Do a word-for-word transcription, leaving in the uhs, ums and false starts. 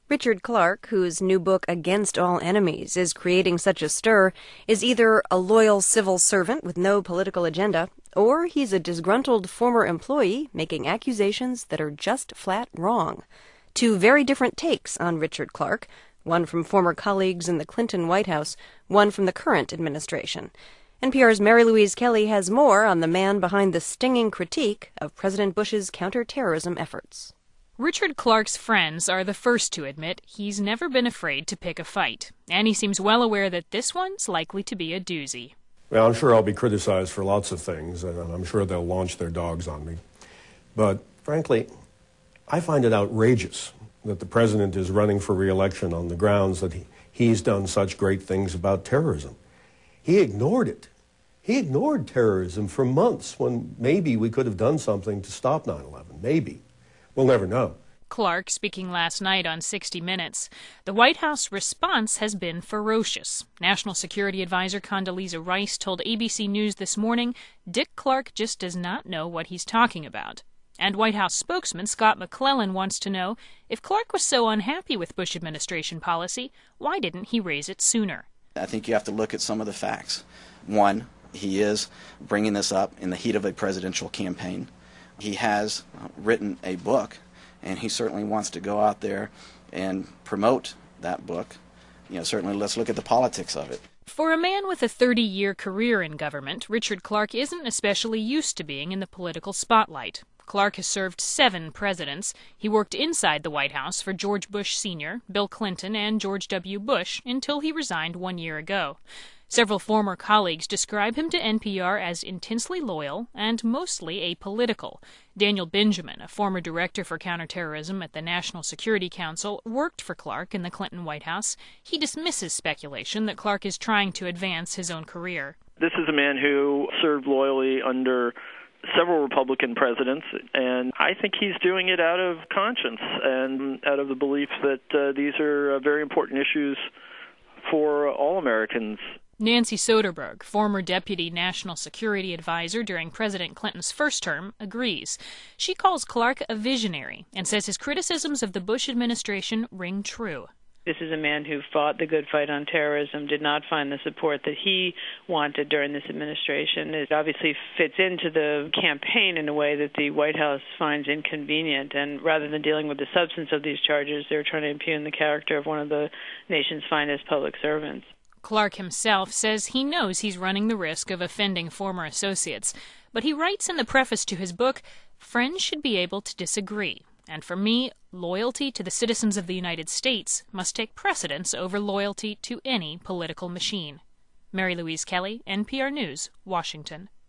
Richard Clarke, whose new book Against All Enemies is creating such a stir, is either a loyal civil servant with no political agenda, or he's a disgruntled former employee making accusations that are just flat wrong. Two very different takes on Richard Clarke, one from former colleagues in the Clinton White House, one from the current administration. N P R's Mary Louise Kelly has more on the man behind the stinging critique of President Bush's counterterrorism efforts. Richard Clarke's friends are the first to admit he's never been afraid to pick a fight, and he seems well aware that this one's likely to be a doozy. Well, I'm sure I'll be criticized for lots of things, and I'm sure they'll launch their dogs on me. But frankly, I find it outrageous that the president is running for re-election on the grounds that he, he's done such great things about terrorism. He ignored it. He ignored terrorism for months when maybe we could have done something to stop nine eleven. Maybe. We'll never know. Clarke speaking last night on sixty minutes. The White House response has been ferocious. National Security Advisor Condoleezza Rice told A B C News this morning Dick Clarke just does not know what he's talking about. And White House spokesman Scott McClellan wants to know, if Clarke was so unhappy with Bush administration policy, why didn't he raise it sooner? I think you have to look at some of the facts. One, he is bringing this up in the heat of a presidential campaign. He has written a book, and he certainly wants to go out there and promote that book. You know, certainly let's look at the politics of it. For a man with a thirty-year career in government, Richard Clarke isn't especially used to being in the political spotlight. Clarke has served seven presidents. He worked inside the White House for George Bush Senior, Bill Clinton, and George W. Bush until he resigned one year ago. Several former colleagues describe him to N P R as intensely loyal and mostly apolitical. Daniel Benjamin, a former director for counterterrorism at the National Security Council, worked for Clarke in the Clinton White House. He dismisses speculation that Clarke is trying to advance his own career. This is a man who served loyally under several Republican presidents, and I think he's doing it out of conscience and out of the belief that uh, these are uh, very important issues for all Americans. Nancy Soderberg, former Deputy National Security Advisor during President Clinton's first term, agrees. She calls Clarke a visionary and says his criticisms of the Bush administration ring true. This is a man who fought the good fight on terrorism, did not find the support that he wanted during this administration. It obviously fits into the campaign in a way that the White House finds inconvenient, and rather than dealing with the substance of these charges, they're trying to impugn the character of one of the nation's finest public servants. Clarke himself says he knows he's running the risk of offending former associates, but he writes in the preface to his book, "Friends should be able to disagree. And for me, loyalty to the citizens of the United States must take precedence over loyalty to any political machine." Mary Louise Kelly, N P R News, Washington.